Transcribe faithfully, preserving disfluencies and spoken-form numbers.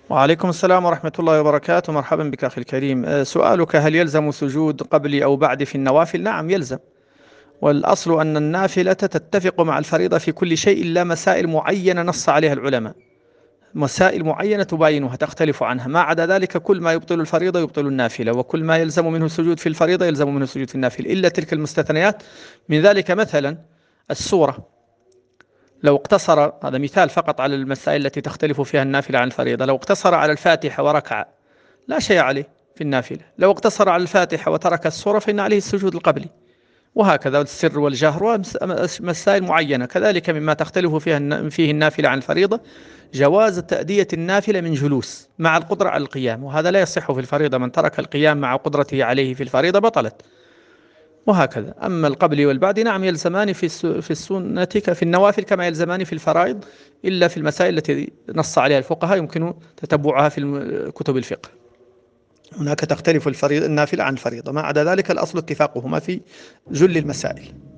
وعليكم السلام ورحمة الله وبركاته. مرحبا بك أخي الكريم. أه، سؤالك: هل يلزم سجود قبل أو بعد في النوافل؟ نعم يلزم. والأصل أن النافلة تتفق مع الفريضة في كل شيء إلا مسائل معينة نص عليها العلماء. مسائل معينة تباينها تختلف عنها، ما عدا ذلك كل ما يبطل الفريضة يبطل النافلة، وكل ما يلزم منه السجود في الفريضة يلزم منه السجود في النافلة إلا تلك المستثنيات. من ذلك مثلا السورة، لو اقتصر، هذا مثال فقط على المسائل التي تختلف فيها النافلة عن الفريضة، لو اقتصر على الفاتحة وركع لا شيء عليه في النافلة. لو اقتصر على الفاتحة وترك السورة فإن عليه السجود القبلي، وهكذا السر والجهر ومسائل معينة. كذلك مما تختلف فيها فيه النافلة عن الفريضة جواز تأدية النافلة من جلوس مع القدرة على القيام، وهذا لا يصح في الفريضة. من ترك القيام مع قدرته عليه في الفريضة بطلت. وهكذا أما القبل والبعد نعم يلزمان في في السنة في النوافل كما يلزمان في الفرائض، إلا في المسائل التي نص عليها الفقهاء يمكن تتبعها في كتب الفقه. هناك تختلف الفريضة النافلة عن الفريضة، ما عدا ذلك الأصل اتفاقهما في جل المسائل.